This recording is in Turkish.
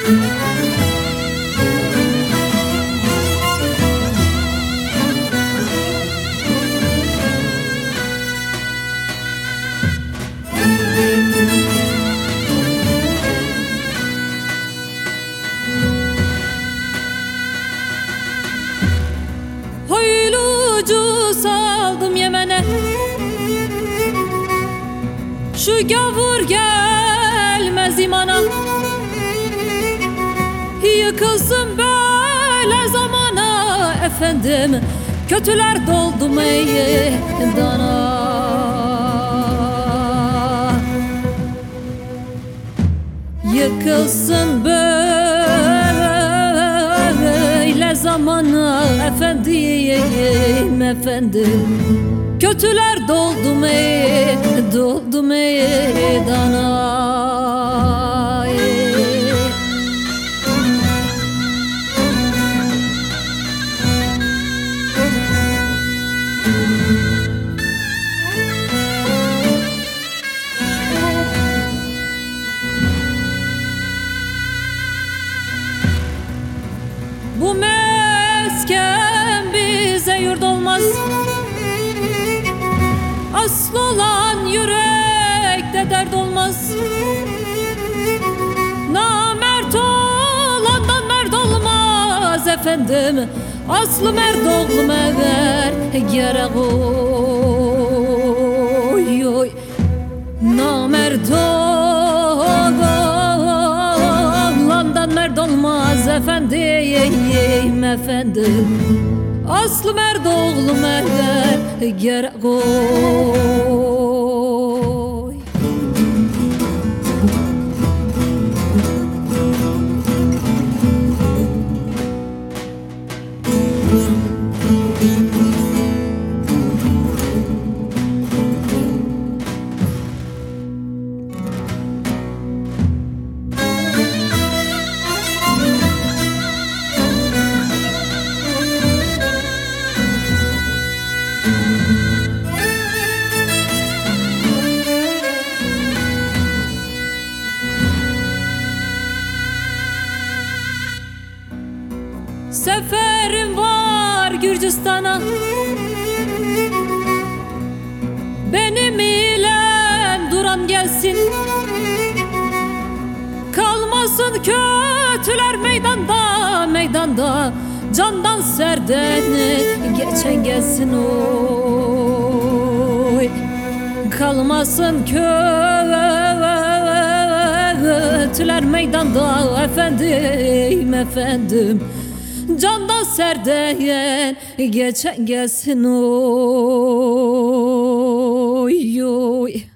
Saldım Yemen'e, şu gavur gelmez imana. Yıkılsın böyle zamana, efendim kötüler doldu meydana. Yıkılsın böyle zamana, efendim kötüler doldu meydana. Bu mesken bize yurt olmaz, asıl olan yürekte dert olmaz. Namert olandan mert olmaz, efendim aslı mert oğlum eğer gerek oy. Namert olandan mert olmaz, efendim aslı mert oğlum eğer gerek oy. Seferim var Gürcistan'a, benim ile duran gelsin. Kalmasın kötüler meydanda, candan serdeni geçen gelsin oy. Kalmasın kötüler meydanda, efendim candan serden geçen gelsin oy.